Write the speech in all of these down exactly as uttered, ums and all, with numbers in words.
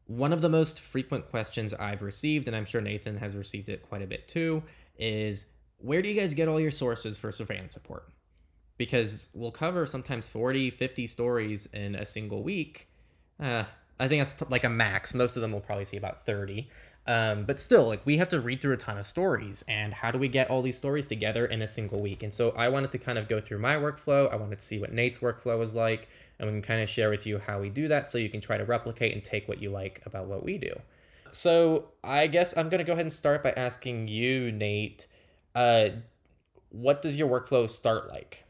One of the most frequent questions I've received, and I'm sure Nathan has received it quite a bit too, is where do you guys get all your sources for surveillance report? Because we'll cover sometimes forty, fifty stories in a single week. Uh, I think that's t- like a max. Most of them will probably see about thirty. Um, but still, like we have to read through a ton of stories. And how do we get all these stories together in a single week? And so I wanted to kind of go through my workflow. I wanted to see what Nate's workflow was like. And we can kind of share with you how we do that so you can try to replicate and take what you like about what we do. So I guess I'm going to go ahead and start by asking you, Nate, uh, what does your workflow start like?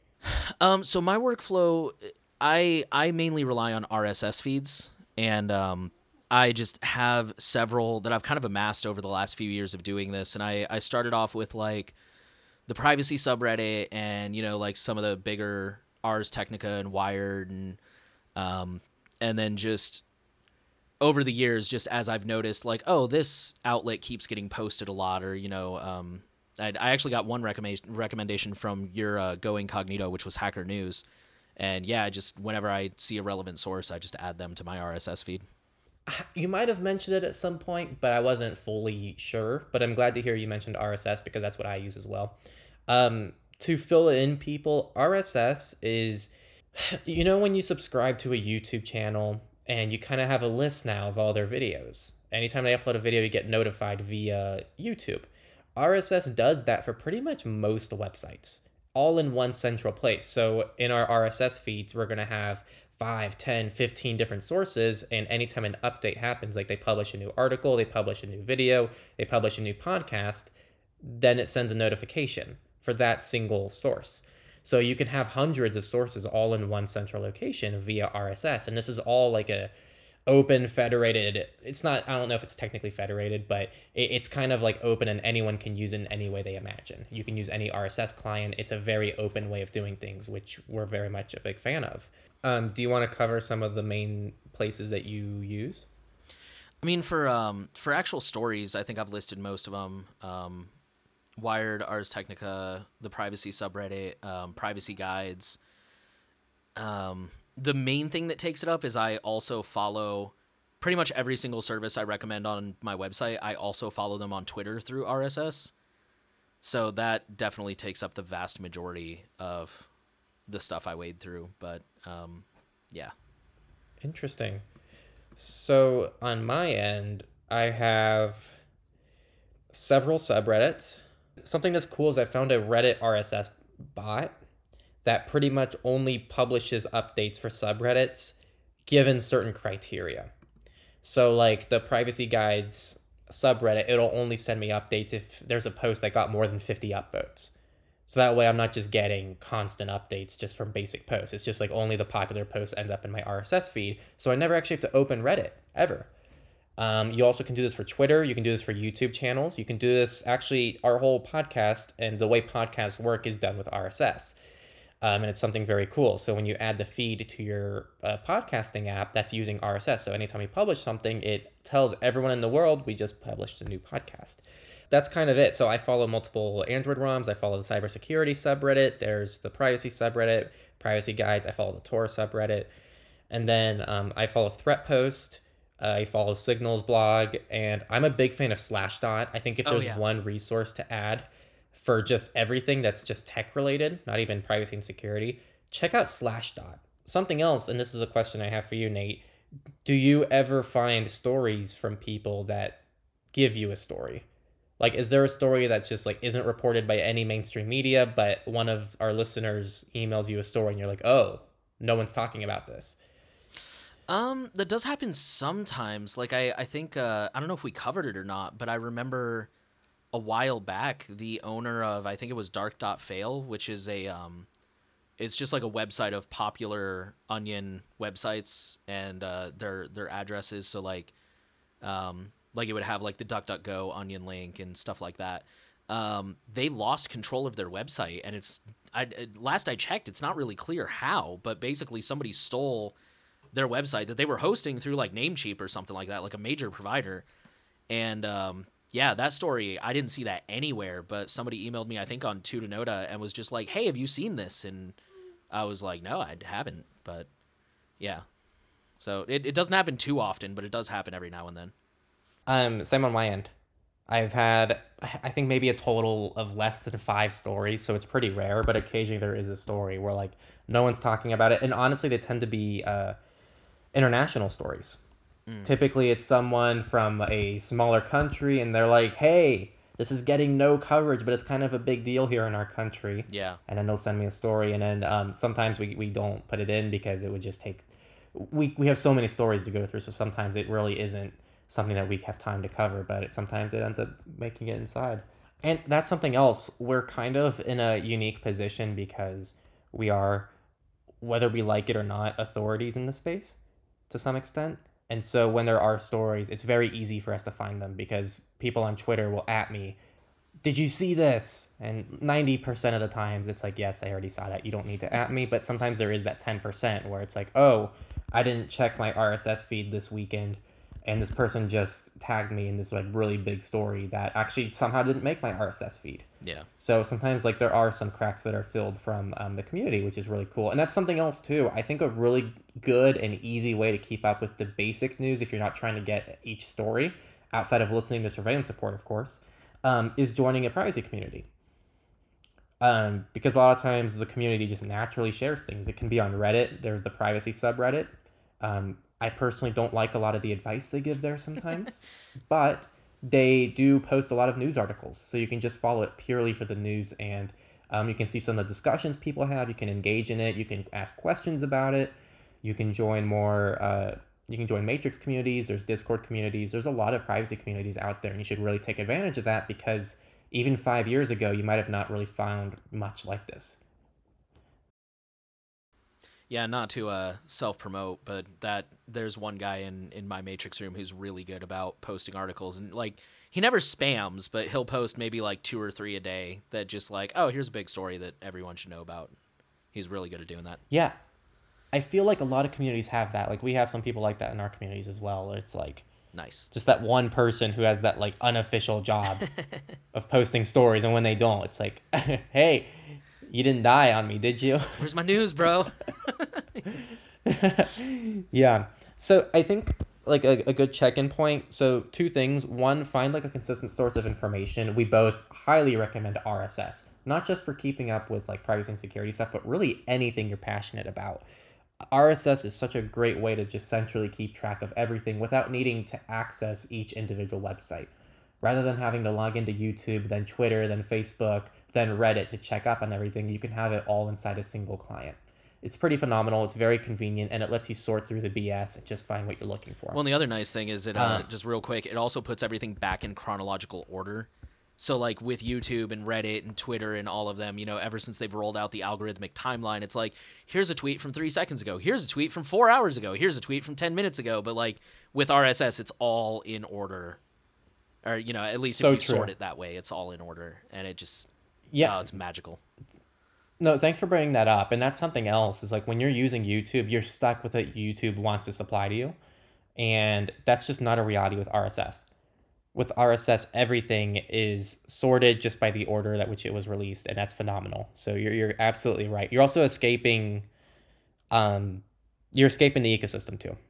Um, so my workflow, I I mainly rely on R S S feeds, and um, I just have several that I've kind of amassed over the last few years of doing this. And I I started off with like the privacy subreddit, and you know like some of the bigger Ars Technica and Wired, and um, and then just over the years, just as I've noticed, like, oh, this outlet keeps getting posted a lot, or you know, um, I, I actually got one recommendation recommendation from your uh, Go Incognito, which was Hacker News, and yeah, just whenever I see a relevant source, I just add them to my R S S feed. You might have mentioned it at some point, but I wasn't fully sure. But I'm glad to hear you mentioned R S S because that's what I use as well. Um, to fill in people, R S S is, you know, when you subscribe to a YouTube channel and you kind of have a list now of all their videos. Anytime they upload a video, you get notified via YouTube. R S S does that for pretty much most websites, all in one central place. So in our R S S feeds, we're going to have five, ten, fifteen different sources. And anytime an update happens, like they publish a new article, they publish a new video, they publish a new podcast, then it sends a notification for that single source. So you can have hundreds of sources all in one central location via R S S. And this is all like a open federated, it's not, I don't know if it's technically federated, but it, it's kind of like open and anyone can use it in any way they imagine. You can use any R S S client. It's a very open way of doing things, which we're very much a big fan of. Um, do you want to cover some of the main places that you use? I mean, for um, for actual stories, I think I've listed most of them. Um, Wired, Ars Technica, the privacy subreddit, um, privacy guides. Um, the main thing that takes it up is I also follow pretty much every single service I recommend on my website. I also follow them on Twitter through R S S. So that definitely takes up the vast majority of the stuff I wade through. But um, yeah. Interesting. So on my end, I have several subreddits. Something that's cool is I found a Reddit R S S bot that pretty much only publishes updates for subreddits given certain criteria. So, like the privacy guides subreddit, it'll only send me updates if there's a post that got more than fifty upvotes. So that way I'm not just getting constant updates just from basic posts. It's just like only the popular posts end up in my R S S feed. So I never actually have to open Reddit ever. Um, you also can do this for Twitter. You can do this for YouTube channels. You can do this actually, our whole podcast and the way podcasts work is done with R S S. Um, and it's something very cool. So when you add the feed to your uh, podcasting app, that's using R S S. So anytime you publish something, it tells everyone in the world we just published a new podcast. That's kind of it. So I follow multiple Android ROMs. I follow the cybersecurity subreddit. There's the privacy subreddit, privacy guides. I follow the Tor subreddit. And then um, I follow Threatpost. Uh, I follow Signals blog. And I'm a big fan of Slashdot. I think if Oh there's yeah. one resource to add for just everything that's just tech related, not even privacy and security, check out Slashdot. Something else, and this is a question I have for you, Nate. Do you ever find stories from people that give you a story? Like, is there a story that just like isn't reported by any mainstream media, but one of our listeners emails you a story and you're like, oh, no one's talking about this? Um, that does happen sometimes. Like I, I think uh, I don't know if we covered it or not, but I remember a while back the owner of I think it was Dark Dot Fail, which is a um, it's just like a website of popular Onion websites and uh, their their addresses. So like um, like it would have like the DuckDuckGo Onion link and stuff like that. Um, they lost control of their website, and it's I last I checked, it's not really clear how, but basically somebody stole their website that they were hosting through like Namecheap or something like that, like a major provider. And um, yeah, that story, I didn't see that anywhere, but somebody emailed me, I think on Tutanota, and was just like, hey, have you seen this? And I was like, no, I haven't. But yeah. So it, it doesn't happen too often, but it does happen every now and then. Um, same on my end. I've had, I think maybe a total of less than five stories, so it's pretty rare. But occasionally there is a story where like no one's talking about it, and honestly, they tend to be uh, international stories. Mm, Typically, it's someone from a smaller country, and they're like, "Hey, this is getting no coverage, but it's kind of a big deal here in our country." yeah. And then they'll send me a story, and then um, sometimes we, we don't put it in because it would just take. We we have so many stories to go through, so sometimes it really isn't something that we have time to cover, but it, sometimes it ends up making it inside. And that's something else. We're kind of in a unique position because we are, whether we like it or not, authorities in the space to some extent. And so when there are stories, it's very easy for us to find them because people on Twitter will at me, "Did you see this?" And ninety percent of the times it's like, "Yes, I already saw that. You don't need to at me." But sometimes there is that ten percent where it's like, "Oh, I didn't check my R S S feed this weekend, and this person just tagged me in this like really big story that actually somehow didn't make my R S S feed." Yeah. So sometimes like there are some cracks that are filled from um, the community, which is really cool. And that's something else too. I think a really good and easy way to keep up with the basic news, if you're not trying to get each story outside of listening to surveillance support, of course, um, is joining a privacy community. Um, because a lot of times the community just naturally shares things. It can be on Reddit. There's the privacy subreddit. Um, I personally don't like a lot of the advice they give there sometimes, but they do post a lot of news articles. So you can just follow it purely for the news, and um, you can see some of the discussions people have. You can engage in it. You can ask questions about it. You can join more. Uh, you can join Matrix communities. There's Discord communities. There's a lot of privacy communities out there, and you should really take advantage of that because even five years ago, you might have not really found much like this. Yeah, not to uh, self promote, but that there's one guy in, in my Matrix room who's really good about posting articles. And like, he never spams, but he'll post maybe like two or three a day that just like, oh, here's a big story that everyone should know about. He's really good at doing that. Yeah, I feel like a lot of communities have that. Like we have some people like that in our communities as well. It's like Nice. just that one person who has that like unofficial job of posting stories, and when they don't, it's like, "Hey, you didn't die on me, did you?" Where's my news, bro? Yeah. So I think like a, a good check-in point. So two things. One, find like a consistent source of information. We both highly recommend R S S, not just for keeping up with like privacy and security stuff, but really anything you're passionate about. R S S is such a great way to just centrally keep track of everything without needing to access each individual website. Rather than having to log into YouTube, then Twitter, then Facebook, then Reddit to check up on everything, you can have it all inside a single client. It's pretty phenomenal. It's very convenient, and it lets you sort through the B S and just find what you're looking for. Well, and the other nice thing is it, uh, Um, just real quick, it also puts everything back in chronological order. So, like with YouTube and Reddit and Twitter and all of them, you know, ever since they've rolled out the algorithmic timeline, it's like, here's a tweet from three seconds ago. Here's a tweet from four hours ago. Here's a tweet from ten minutes ago. But, like, with R S S, it's all in order. Or, you know, at least so if you true. sort it that way, it's all in order. And it just, Yeah. oh, it's magical. No, thanks for bringing that up. And that's something else is like when you're using YouTube, you're stuck with what YouTube wants to supply to you. And that's just not a reality with R S S. With R S S, everything is sorted just by the order that which it was released, and that's phenomenal. So you're you're absolutely right. You're also escaping um you're escaping the ecosystem too.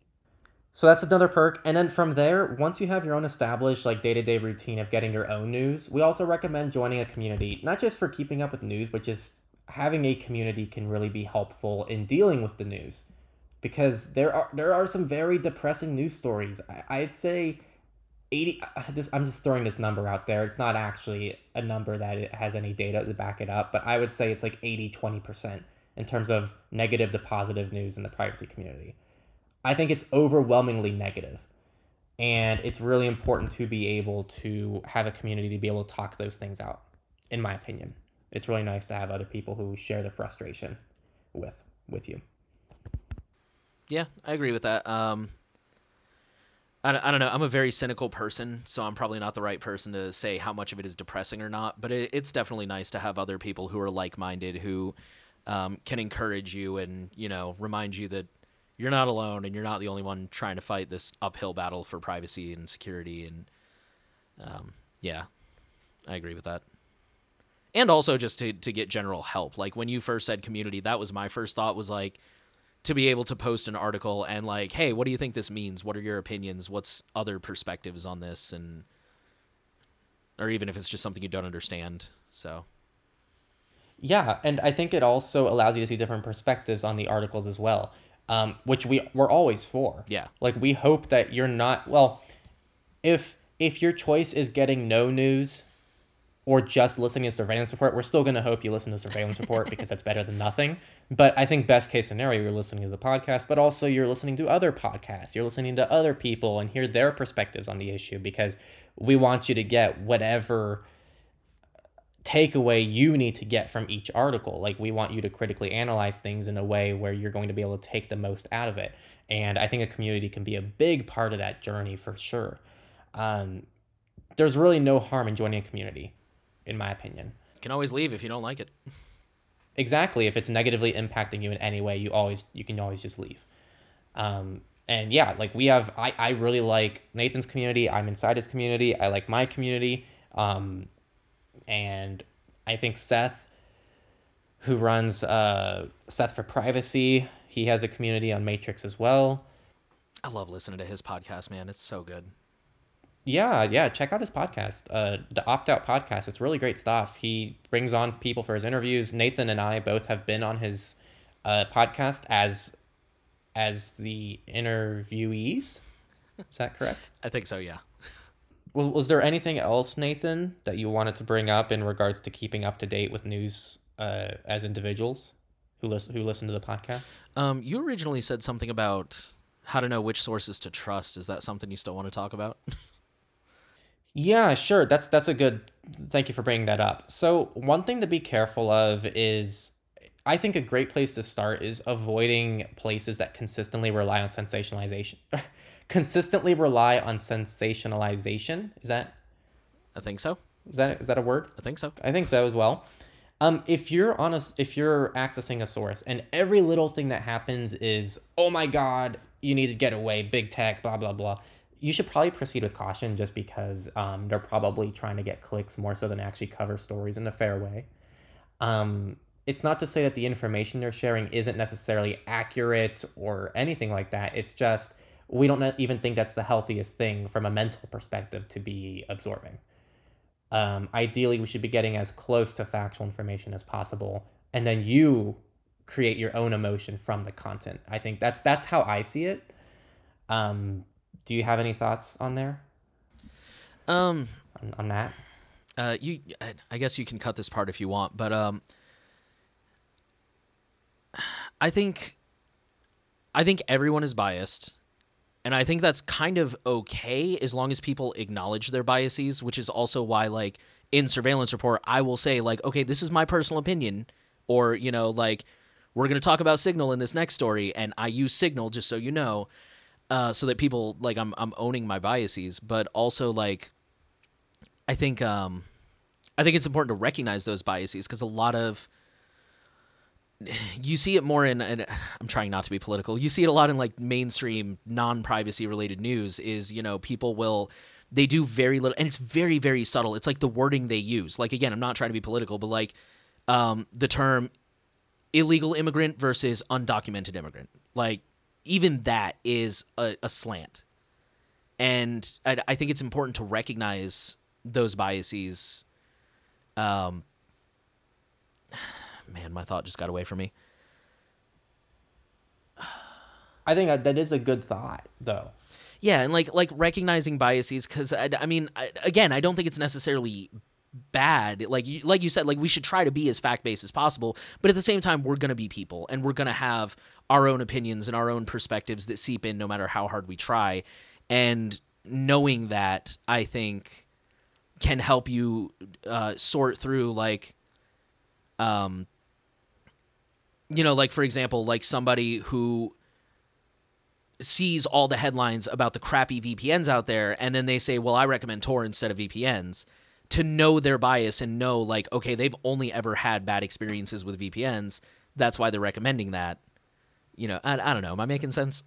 So that's another perk. And then from there, once you have your own established like day-to-day routine of getting your own news, we also recommend joining a community, not just for keeping up with news, but just having a community can really be helpful in dealing with the news. Because there are there are some very depressing news stories. I, I'd say eighty uh, this I'm just throwing this number out there. It's not actually a number that it has any data to back it up, but I would say it's like eighty twenty percent in terms of negative to positive news in the privacy community. I think it's overwhelmingly negative, and it's really important to be able to have a community to be able to talk those things out, in my opinion. It's really nice to have other people who share the frustration with with you. Yeah, I agree with that. Um, I, I don't know. I'm a very cynical person, so I'm probably not the right person to say how much of it is depressing or not. But it, it's definitely nice to have other people who are like-minded who um, can encourage you and, you know, remind you that you're not alone and you're not the only one trying to fight this uphill battle for privacy and security. And um, yeah, I agree with that. And also just to, to get general help. Like when you first said community, that was my first thought was like, to be able to post an article and like, hey, what do you think this means? What are your opinions? What's other perspectives on this? And or even if it's just something you don't understand. So Yeah, and I think it also allows you to see different perspectives on the articles as well, um, which we we're always for. yeah, Like we hope that you're not well, if if your choice is getting no news or just listening to surveillance report, we're still going to hope you listen to surveillance report because that's better than nothing. But I think best case scenario, you're listening to the podcast, but also you're listening to other podcasts. You're listening to other people and hear their perspectives on the issue because we want you to get whatever takeaway you need to get from each article. Like we want you to critically analyze things in a way where you're going to be able to take the most out of it. And I think a community can be a big part of that journey for sure. Um, there's really no harm in joining a community, in my opinion. you can always leave if you don't like it. Exactly. If it's negatively impacting you in any way, you always you can always just leave. Um, and yeah, like we have, I, I really like Nathan's community. I'm inside his community. I like my community. Um, and I think Seth, who runs uh, Seth for Privacy, he has a community on Matrix as well. I love listening to his podcast, man. It's so good. Yeah, yeah. Check out his podcast, uh, the Opt Out Podcast. It's really great stuff. He brings on people for his interviews. Nathan and I both have been on his uh, podcast as as the interviewees. Is that correct? I think so, yeah. Well, was there anything else, Nathan, that you wanted to bring up in regards to keeping up to date with news uh, as individuals who listen who listen to the podcast? Um, you originally said something about how to know which sources to trust. Is that something you still want to talk about? Yeah, sure. That's that's a good. Thank you for bringing that up. So one thing to be careful of is, I think a great place to start is avoiding places that consistently rely on sensationalization. consistently rely on sensationalization. Is that I think so. is that is that a word? I think so. I think so as well. Um, if you're on a, if you're accessing a source and every little thing that happens is, oh my God, you need to get away, big tech, blah blah blah, you should probably proceed with caution just because um, they're probably trying to get clicks more so than actually cover stories in a fair way. Um, it's not to say that the information they're sharing isn't necessarily accurate or anything like that. It's just we don't even think that's the healthiest thing from a mental perspective to be absorbing. Um, ideally, we should be getting as close to factual information as possible, and then you create your own emotion from the content. I think that that's how I see it. Um, do you have any thoughts on there? Um, on, on that? Uh, you, I- I guess you can cut this part if you want, but um, I think, I think everyone is biased, and I think that's kind of okay as long as people acknowledge their biases, which is also why, like, in Surveillance Report, I will say, like, okay, this is my personal opinion, or, you know, like, we're going to talk about Signal in this next story, and I use Signal, just so you know, uh, so that people, like, I'm I'm owning my biases, but also, like, I think, um, I think it's important to recognize those biases, because a lot of, you see it more in, and I'm trying not to be political, you see it a lot in, like, mainstream non-privacy related news is, you know, people will, they do very little, and it's very, very subtle. It's like the wording they use. Like, again, I'm not trying to be political, but, like, um, the term illegal immigrant versus undocumented immigrant. Like, even that is a, a slant. And I, I think it's important to recognize those biases. Um, man, my thought just got away from me. I think that, that is a good thought, though. Yeah, and like like recognizing biases, because I, I mean, I, again, I don't think it's necessarily bad. Like you, like you said, like we should try to be as fact based as possible, but at the same time, we're gonna be people, and we're gonna have our own opinions and our own perspectives that seep in, no matter how hard we try. And knowing that, I think, can help you uh, sort through, like, um, you know, like for example, like somebody who sees all the headlines about the crappy V P Ns out there, and then they say, well, I recommend Tor instead of V P Ns, to know their bias and know, like, okay, they've only ever had bad experiences with V P Ns. That's why they're recommending that. You know, I, I don't know. Am I making sense?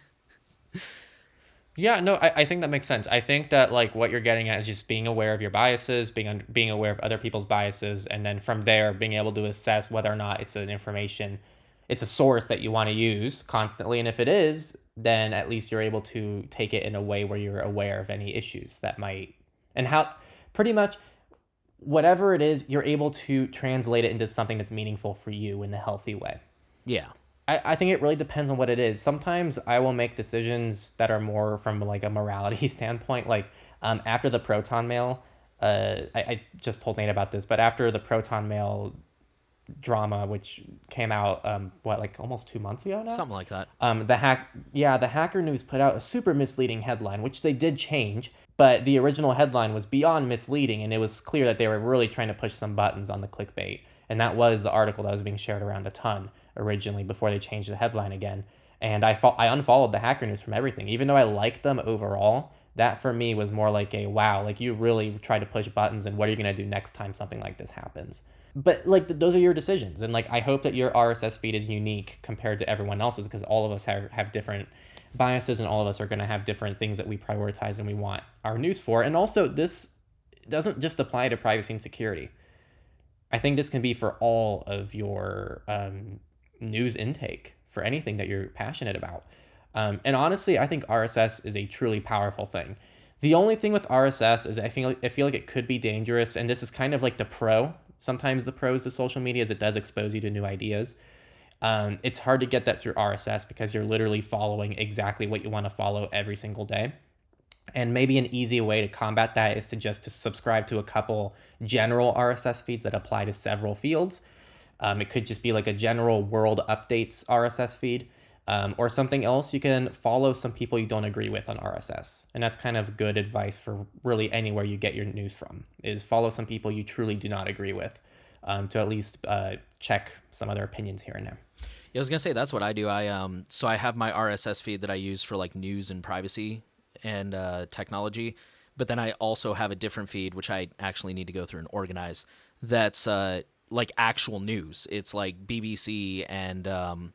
Yeah, no, I, I think that makes sense. I think that, like, what you're getting at is just being aware of your biases, being un- being aware of other people's biases, and then from there being able to assess whether or not it's an information it's a source that you want to use constantly. And if it is, then at least you're able to take it in a way where you're aware of any issues that might, and how pretty much whatever it is, you're able to translate it into something that's meaningful for you in a healthy way. Yeah. I, I think it really depends on what it is. Sometimes I will make decisions that are more from like a morality standpoint. Like um, after the Proton Mail, uh, I, I just told Nate about this, but after the Proton Mail drama, which came out, um, what, like almost two months ago now? Something like that. Um, the hack, yeah, the Hacker News put out a super misleading headline, which they did change, but the original headline was beyond misleading, and it was clear that they were really trying to push some buttons on the clickbait. And that was the article that was being shared around a ton originally before they changed the headline again. And I fo- I unfollowed the Hacker News from everything, even though I liked them overall. That for me was more like a wow, like you really try to push buttons, and what are you gonna do next time something like this happens? But like th- those are your decisions, and like I hope that your R S S feed is unique compared to everyone else's, because all of us have have different biases, and all of us are going to have different things that we prioritize and we want our news for. And also, this doesn't just apply to privacy and security. I think this can be for all of your um, news intake for anything that you're passionate about. Um, and honestly, I think R S S is a truly powerful thing. The only thing with R S S is I feel I feel like it could be dangerous, and this is kind of like the pro. Sometimes the pros to social media is it does expose you to new ideas. Um, it's hard to get that through R S S because you're literally following exactly what you want to follow every single day. And maybe an easy way to combat that is to just to subscribe to a couple general R S S feeds that apply to several fields. Um, it could just be like a general world updates R S S feed. Um, or something else, you can follow some people you don't agree with on R S S. And that's kind of good advice for really anywhere you get your news from, is follow some people you truly do not agree with, um, to at least uh, check some of their opinions here and there. Yeah, I was gonna say that's what I do. I um so I have my R S S feed that I use for like news and privacy and uh, technology, but then I also have a different feed which I actually need to go through and organize. That's uh like actual news. It's like B B C and um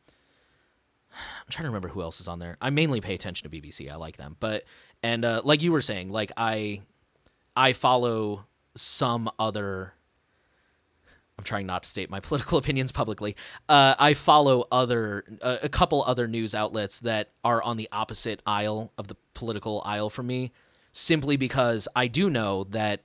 I'm trying to remember who else is on there. I mainly pay attention to B B C. I like them, but and uh, like you were saying, like I I follow some other. I'm trying not to state my political opinions publicly. Uh, I follow other uh, a couple other news outlets that are on the opposite aisle of the political aisle from me, simply because I do know that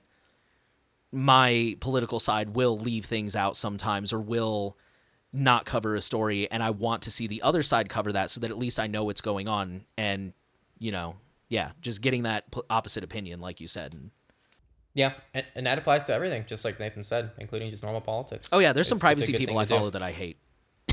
my political side will leave things out sometimes or will not cover a story, and I want to see the other side cover that so that at least I know what's going on. And, you know, yeah, just getting that p- opposite opinion, like you said. And, Yeah, and, and that applies to everything, just like Nathan said, including just normal politics. oh yeah, there's some It's, it's a privacy good people thing I to do. follow that I hate.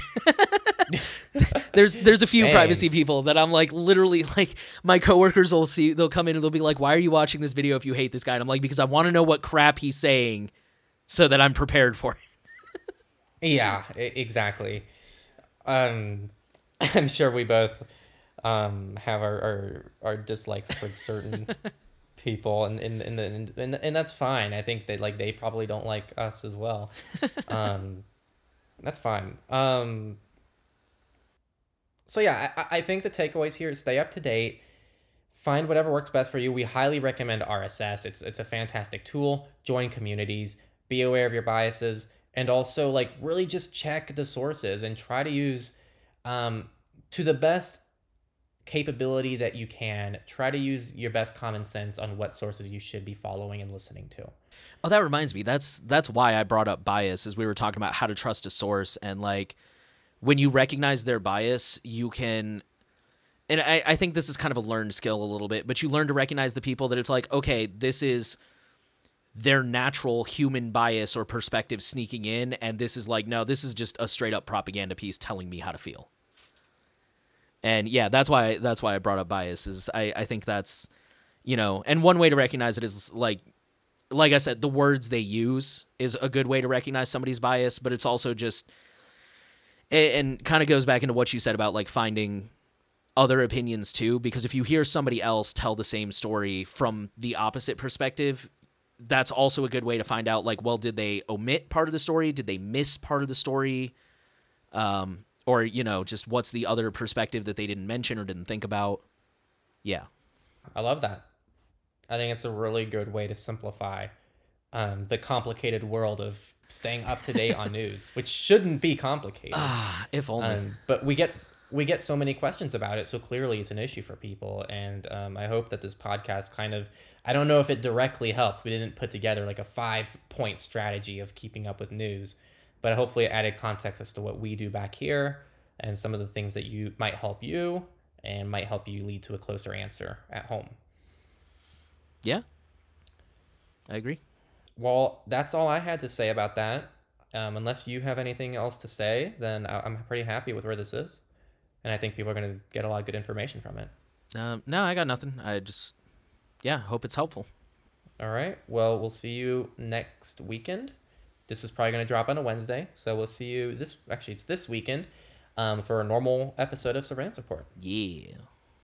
there's there's a few Dang. privacy people that I'm like literally like my coworkers will see they'll come in and they'll be like, why are you watching this video if you hate this guy? And I'm like, because I want to know what crap he's saying so that I'm prepared for it. Yeah, e- exactly. Um, I'm sure we both um, have our, our, our dislikes towards certain people, and and, and and and and that's fine. I think that like they probably don't like us as well. Um, that's fine. Um, so yeah, I, I think the takeaways here is stay up to date. Find whatever works best for you. We highly recommend R S S. It's it's a fantastic tool. Join communities. Be aware of your biases. And also, like, really just check the sources and try to use, um, to the best capability that you can, try to use your best common sense on what sources you should be following and listening to. Oh, that reminds me. That's that's why I brought up bias, as we were talking about how to trust a source. And like when you recognize their bias, you can, and I, I think this is kind of a learned skill a little bit, but you learn to recognize the people that it's like, okay, this is their natural human bias or perspective sneaking in, and this is like, no, this is just a straight up propaganda piece telling me how to feel. And yeah, that's why that's why I brought up bias. Is I, I think that's, you know, and one way to recognize it is like like I said, the words they use is a good way to recognize somebody's bias, but it's also just and, and kind of goes back into what you said about like finding other opinions too, because if you hear somebody else tell the same story from the opposite perspective, that's also a good way to find out, like, well, did they omit part of the story? Did they miss part of the story? Um, or, you know, just what's the other perspective that they didn't mention or didn't think about? Yeah. I love that. I think it's a really good way to simplify um, the complicated world of staying up to date on news, which shouldn't be complicated. Ah, if only. Um, but we get we get so many questions about it, so clearly it's an issue for people. And um, I hope that this podcast kind of, I don't know if it directly helped. We didn't put together like a five point strategy of keeping up with news, but hopefully it added context as to what we do back here and some of the things that you might help you and might help you lead to a closer answer at home. Yeah, I agree. Well, that's all I had to say about that. Um, unless you have anything else to say, then I- I'm pretty happy with where this is. And I think people are going to get a lot of good information from it. Um, no, I got nothing. I just, yeah, hope it's helpful. All right. Well, we'll see you next weekend. This is probably going to drop on a Wednesday. So we'll see you this, actually, it's this weekend um, for a normal episode of Surveillance Report. Yeah.